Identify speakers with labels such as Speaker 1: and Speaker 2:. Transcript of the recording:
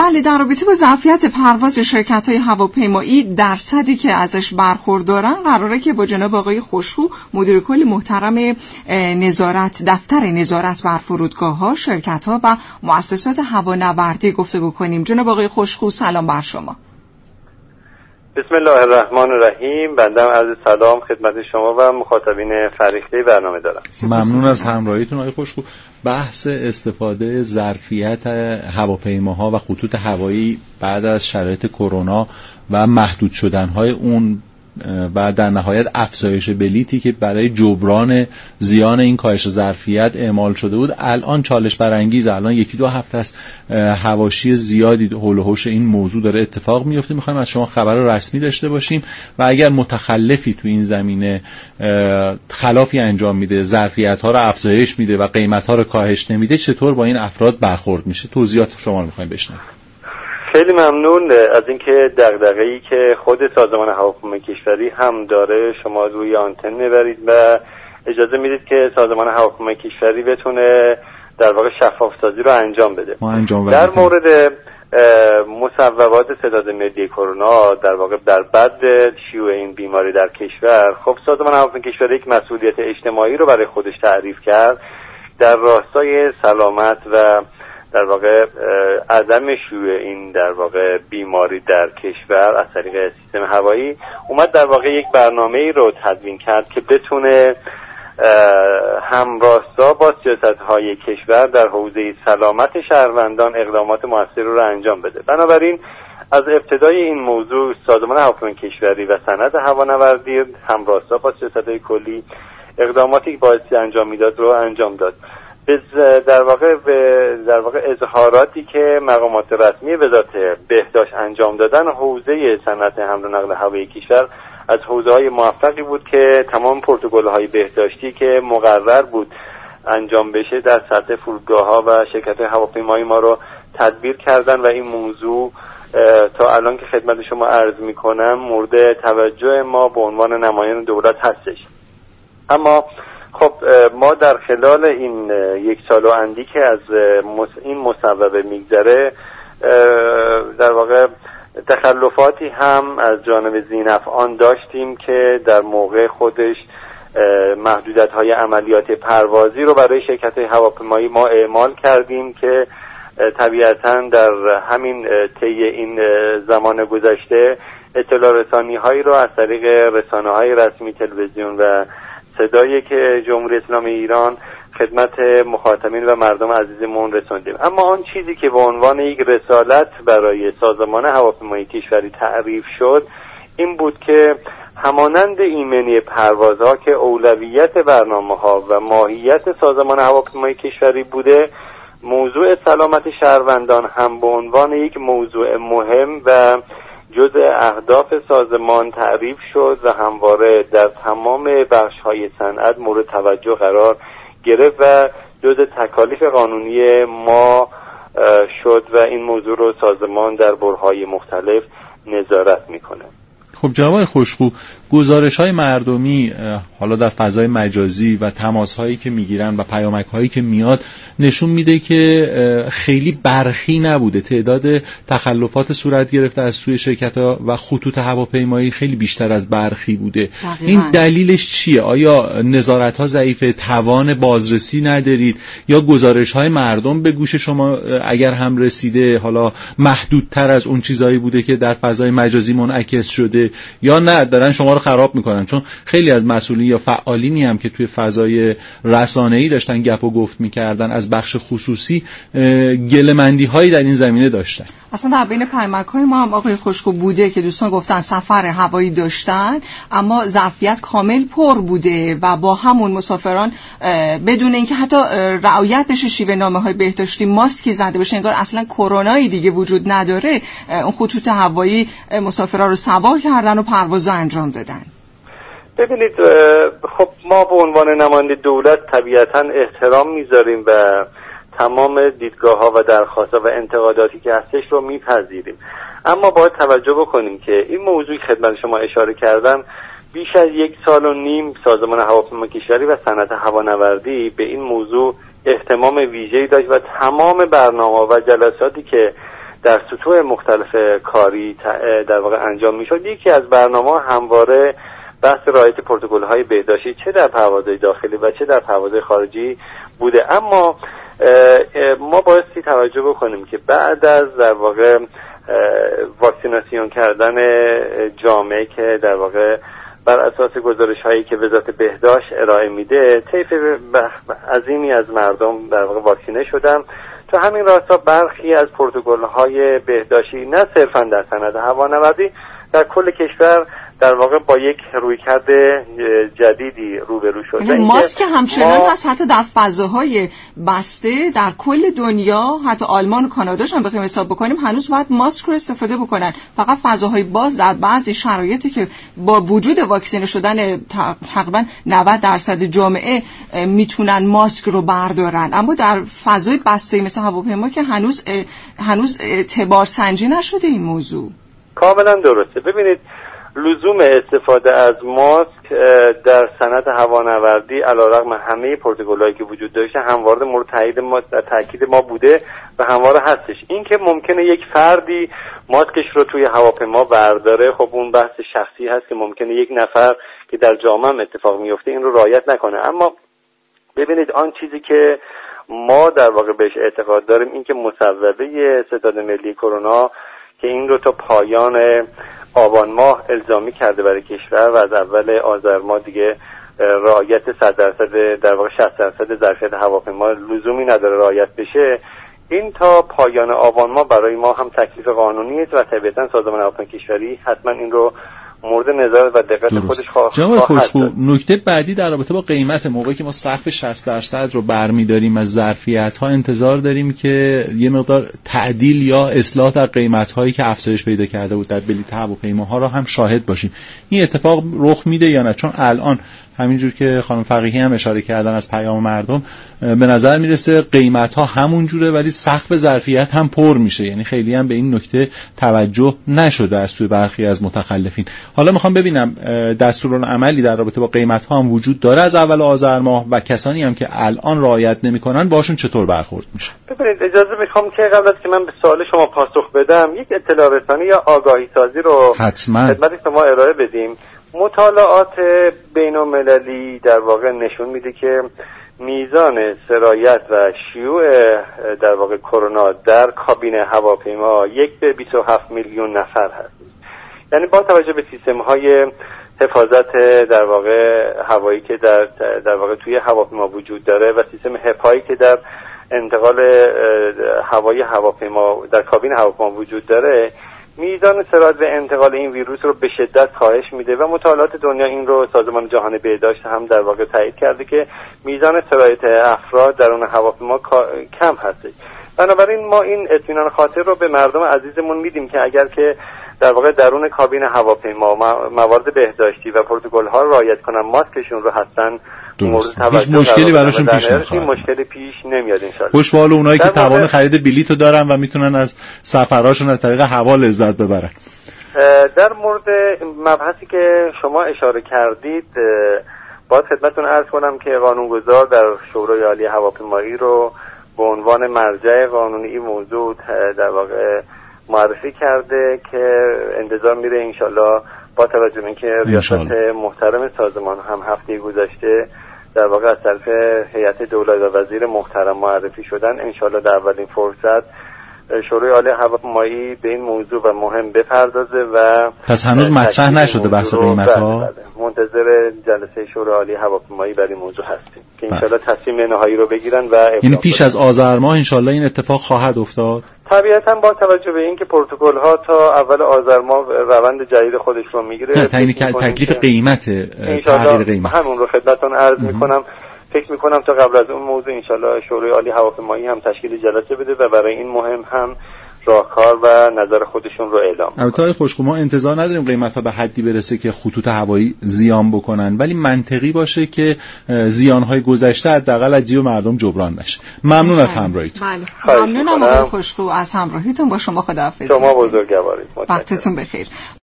Speaker 1: بله، در رابطه با ظرفیت پرواز شرکت‌های هواپیمایی درصدی که ازش برخوردارن قراره که با جناب آقای خوشخو مدیر کل محترم دفتر نظارت بر فرودگاه‌ها، شرکت‌ها و مؤسسات هوانوردی گفتگو کنیم. جناب آقای خوشخو سلام بر شما.
Speaker 2: بسم الله الرحمن الرحیم. بنده عرض سلام خدمت شما و مخاطبین فریخته برنامه دارم.
Speaker 3: ممنون از همراهیتون آقای خوشخو. بحث استفاده ظرفیت هواپیماها و خطوط هوایی بعد از شرایط کرونا و محدود شدن‌های اون و در نهایت افزایش بلیتی که برای جبران زیان این کاهش ظرفیت اعمال شده بود الان چالش برانگیز. الان یکی دو هفته است حواشی زیادی حول و حوش این موضوع داره اتفاق میفته. میخوایم از شما خبر رسمی داشته باشیم و اگر متخلفی تو این زمینه خلافی انجام میده، ظرفیت ها رو افزایش میده و قیمت ها رو کاهش نمیده، چطور با این افراد برخورد میشه؟ توضیحات شما رو میخوایم بشنویم.
Speaker 2: خیلی ممنون از اینکه دغدغه‌ای که خود سازمان هواپیمایی کشوری هم داره شما روی آنتن میبرید و اجازه میدید که سازمان هواپیمایی کشوری بتونه در واقع شفاف سازی رو انجام بده. در مورد مصوبات ستاد ملی کرونا در واقع در بعد شیوع این بیماری در کشور، خب سازمان هواپیمایی کشوری یک مسئولیت اجتماعی رو برای خودش تعریف کرد در راستای سلامت و در واقع عدم شیوع این در واقع بیماری در کشور از طریق سیستم هوایی. اومد در واقع یک برنامه‌ای رو تدوین کرد که بتونه همراستا با سیاست‌های کشور در حوزه سلامت شهروندان اقدامات مؤثری رو انجام بده. بنابراین از ابتدای این موضوع سازمان هواپیمایی کشوری و صنعت هوانوردی همراستا با سیاست‌های کلی اقداماتی که باعث انجام میداد رو انجام داد. در واقع اظهاراتی که مقامات رسمی وزارت بهداشت انجام دادن حوزه صنعت حمل و نقل هوایی کشور از حوزه‌های موفقی بود که تمام پروتکل‌های بهداشتی که مقرر بود انجام بشه در سطح فرودگاه‌ها و شرکت‌های هواپیمایی ما رو تدبیر کردن و این موضوع تا الان که خدمت شما عرض می‌کنم مورد توجه ما به عنوان نمایان دولت هستش. اما خب ما در خلال این یک سال و اندی که از این مصوبه میگذره در واقع تخلفاتی هم از جانب ذینفعان داشتیم که در موقع خودش محدودیت‌های عملیات پروازی رو برای شرکت‌های هواپیمایی ما اعمال کردیم که طبیعتاً در همین طی این زمان گذشته اطلاع رسانی‌هایی رو از طریق رسانه‌های رسمی، تلویزیون و صدایی که جمهوری اسلامی ایران خدمت مخاطبین و مردم عزیزمون رسوندیم. اما آن چیزی که به عنوان یک رسالت برای سازمان هواپیمایی کشوری تعریف شد این بود که همانند ایمنی پروازها که اولویت برنامه‌ها و ماهیت سازمان هواپیمایی کشوری بوده، موضوع سلامت شهروندان هم به عنوان یک موضوع مهم و جزء اهداف سازمان تعریف شد و همواره در تمام بخش‌های صنعت مورد توجه قرار گرفت و جزء تکالیف قانونی ما شد و این موضوع رو سازمان در برهه‌های مختلف نظارت میکنه.
Speaker 3: خب جناب خوشخو، گزارش‌های مردمی حالا در فضای مجازی و تماس‌هایی که میگیرن و پیامک‌هایی که میاد نشون میده که خیلی برخی نبوده. تعداد تخلفات صورت گرفته از سوی شرکت‌ها و خطوط هواپیمایی خیلی بیشتر از برخی بوده. این دلیلش چیه؟ آیا نظارت‌ها ضعیفه، توان بازرسی ندارید، یا گزارش‌های مردم به گوش شما اگر هم رسیده حالا محدودتر از اون چیزایی بوده که در فضای مجازی منعکس شده، یا نه دارن شما رو خراب میکنن؟ چون خیلی از مسئولین یا فعالینی هم که توی فضای رسانه‌ای داشتن گپ و گفت میکردن از بخش خصوصی گله‌مندی هایی در این زمینه داشتن. اصلا
Speaker 1: در بین پیامک‌های ما هم آقای خوشخو بوده که دوستان گفتن سفر هوایی داشتن اما ظرفیت کامل پر بوده و با همون مسافران بدون اینکه حتی رعایت بشه شیوه نامه‌های بهداشتی، ماسکی زده بشه، انگار اصلا کرونایی دیگه وجود نداره، اون خطوط هوایی مسافرا رو سوار کردن و پرواز انجام دادن.
Speaker 2: ببینید خب ما به عنوان نماینده دولت طبیعتاً احترام میذاریم و تمام دیدگاه‌ها و درخواست‌ها و انتقاداتی که هستش رو میپذیریم، اما باید توجه بکنیم که این موضوعی خدمت شما اشاره کردم بیش از 1.5 سال سازمان هواپیمایی کشوری و صنعت هوانوردی به این موضوع اهتمام ویژه‌ای داشت و تمام برنامه‌ها و جلساتی که در سطوح مختلف کاری در واقع انجام میشد. یکی از برنامه‌ها همواره بحث رعایت پروتکل‌های بهداشتی چه در پروازهای داخلی و چه در پروازهای خارجی بوده. اما ما بایستی توجه بکنیم که بعد از در واقع واکسیناسیون کردن جامعه که در واقع بر اساس گزارش‌هایی که وزارت بهداشت ارائه میده طیف عظیمی از مردم در واقع واکسینه شدن. تو همین راستا برخی از پروتکل‌های بهداشتی نه صرفاً در صنعت هوانوردی در کل کشور در واقع با یک رویکرد جدیدی روبرو شده.
Speaker 1: ماسک همچنان هست حتی در فضاهای بسته در کل دنیا، حتی آلمان و کاناداش هم بخوایم حساب بکنیم هنوز باید ماسک رو استفاده بکنن. فقط فضاهای باز در بعضی شرایطی که با وجود واکسینه شدن تقریبا 90% جامعه میتونن ماسک رو بردارن، اما در فضای بسته مثل هواپیما که هنوز اعتبار سنجی نشده این موضوع.
Speaker 2: کاملا درسته. ببینید لزوم استفاده از ماسک در صنعت هوانوردی علیرغم همه پروتکل‌هایی که وجود داشته همواره مورد تاکید ما بوده و همواره هستش. این که ممکنه یک فردی ماسکش رو توی هواپیما برداره، خب اون بحث شخصی هست که ممکنه یک نفر که در جامعه اتفاق میفته این رو رعایت نکنه. اما ببینید آن چیزی که ما در واقع بهش اعتقاد داریم این که مصوبه ستاد ملی کرونا که این رو تا پایان آبان ماه الزامی کرده برای کشور و از اول آذر ماه دیگه رعایت 100% در واقع 60% ظرفیت هواپیما لزومی نداره رعایت بشه، این تا پایان آبان ماه برای ما هم تکلیف قانونی است و طبیعتا سازمان هواپیمایی کشوری حتما این رو مورد نظر و دقت خودش خواهد داد.
Speaker 3: نکته بعدی در رابطه با قیمت، موقعی که ما سقف 60% رو برمی‌داریم از ظرفیت‌ها انتظار داریم که یه مقدار تعدیل یا اصلاح در قیمت‌هایی که افزایش پیدا کرده بود در بلیط هواپیماها را هم شاهد باشیم. این اتفاق رخ میده یا نه؟ چون الان همینجور که خانم فقیهی هم اشاره کردن از پیام مردم به نظر میرسه قیمت‌ها همون جوره ولی سقف ظرفیت هم پر میشه، یعنی خیلی هم به این نکته توجه نشده از سوی برخی از متخلفین. حالا میخوام ببینم دستورالعملی در رابطه با قیمت‌ها هم وجود داره از اول آذر ماه و کسانی هم که الان رعایت نمی‌کنن باشون چطور برخورد میشه؟
Speaker 2: ببینید اجازه میخوام که قبل از که من به سوال شما پاسخ بدم یک اطلاع رسانی یا آگاهی سازی رو خدمت شما ارائه بدیم. مطالعات بین‌المللی در واقع نشون میده که میزان سرایت و شیوع در واقع کرونا در کابین هواپیما 1 به 27 میلیون نفر هست. یعنی با توجه به سیستم‌های حفاظت در واقع هوایی که در واقع توی هواپیما وجود داره و سیستم هپایی که در انتقال هوای هواپیما در کابین هواپیما وجود داره، میزان سرایت و انتقال این ویروس رو به شدت کاهش میده و مطالعات دنیا این رو سازمان جهانی بهداشت هم در واقع تایید کرده که میزان سرایت افراد در اون هواپیما کم هست. بنابراین ما این اطمینان خاطر رو به مردم عزیزمون میدیم که اگر که در واقع درون کابین هواپیما موارد بهداشتی و پروتکل‌ها رو رعایت کنن، ماسکشون رو حتما مورد توجه
Speaker 3: هیچ مشکلی براشون پیش نمیاد.
Speaker 2: این مشکلی پیش نمیاد ان شاء الله.
Speaker 3: خوشحال اونایی که توان خرید بلیطو دارن و میتونن از سفرهاشون از طریق هوا لذت ببرن.
Speaker 2: در مورد مبحثی که شما اشاره کردید باید خدمتتون عرض کنم که قانونگذار در شورای عالی هواپیمایی رو به عنوان مرجع قانونی این موضوع در واقع معرفی کرده که انتظار میره انشالله با توجه به اینکه ریاست محترم سازمان هم هفته گذشته در واقع از طرف هیئت دولت و وزیر محترم معرفی شدن، انشالله در اولین فرصت شورای عالی هواپیمایی به این موضوع و مهم بپردازه و
Speaker 3: پس هنوز مطرح نشده بحث قیمت‌ها.
Speaker 2: منتظر جلسه شورای عالی هواپیمایی برای موضوع هستیم که انشالله تصمیم نهایی رو بگیرن و
Speaker 3: یعنی پیش از آذر ماه انشالله این اتفاق خواهد افتاد.
Speaker 2: طبیعتاً با توجه به اینکه پروتکل‌ها تا اول آذر ماه روند جدید خودش رو میگیره،
Speaker 3: تکلیف قیمت تغییر قیمت
Speaker 2: همون رو خدمتتون عرض می‌کنم. فکر میکنم تا قبل از اون موضوع انشالله شورای عالی هواپیمایی هم تشکیل جلسه بده و برای این مهم هم راهکار و نظر خودشون رو اعلام کنن.
Speaker 3: البته خوشخو ما انتظار نداریم قیمت‌ها به حدی برسه که خطوط هوایی زیان بکنن، ولی منطقی باشه که زیان‌های گذشته حداقل از جیب مردم جبران نشه. ممنون از همراهیتون.
Speaker 1: بله ممنونم آقای خوشخو از همراهیتون. با شما خداحافظی.
Speaker 2: شما بزرگوارید.
Speaker 1: وقتتون بخیر.